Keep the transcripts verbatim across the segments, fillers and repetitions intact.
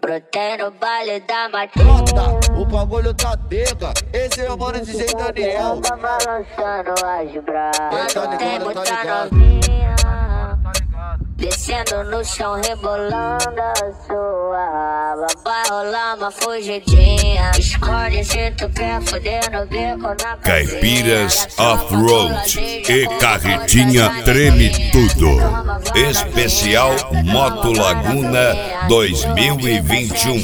Brotei no baile da matinha. O bagulho tá pega, esse é o mano D J Daniel. Tá balançando as bravas. Tá ligado, Tem tá muita ligado. novinha descendo no chão, rebolando a sua raba. Vai rolar uma fugidinha. Escolhe se tu quer fuder no bico na Caipiras Off-Road e Carretinha Treme Tudo. Especial Moto Laguna dois mil e vinte e um.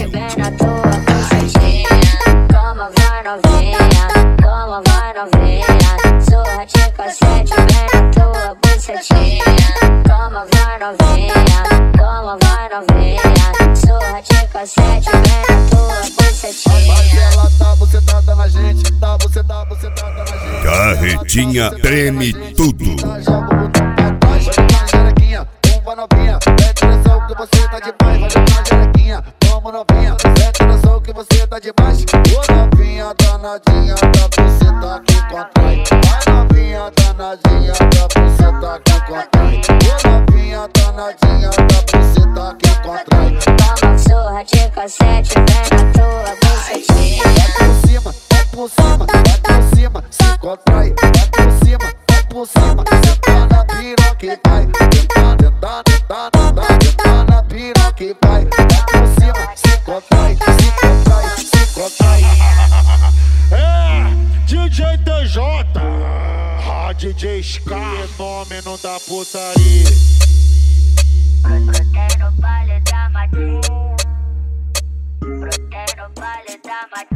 Toma, vai novinha, toma, vai novinha. Surra de cassete, vem na tua bucetinha. Toma, vai novinha, toma, vai novinha. Surra de cassete, vem na tua bucetinha. Mas ela tá bucetada na gente, tá bucetada, bucetada na gente. Carretinha Treme Tudo. Joga o botão pra trás, vai na jerequinha. Vamos novinha, mete atenção que você tá demais. Vai na jerequinha, vamos novinha, mete atenção que você tá demais. Ô novinha danadinha, da buceta que contrai. Vai novinha danadinha, da buceta que contrai. Ô novinha danadinha, da buceta que contrai. Toma surra de cassete, vem na tua bucetinha. Vai por cima, vai por cima, vai por cima, se contrai. Vai por cima, vai por cima, senta na piroca e vai. Tenta, tenta, tenta, tenta, tenta na piroca e vai. Vai por cima, se contrai, se contrai, se contrai. É, D J T J, ah, D J Ska, fenômeno da putaria. Brotei no baile da matinha. Brotei no baile da matinha.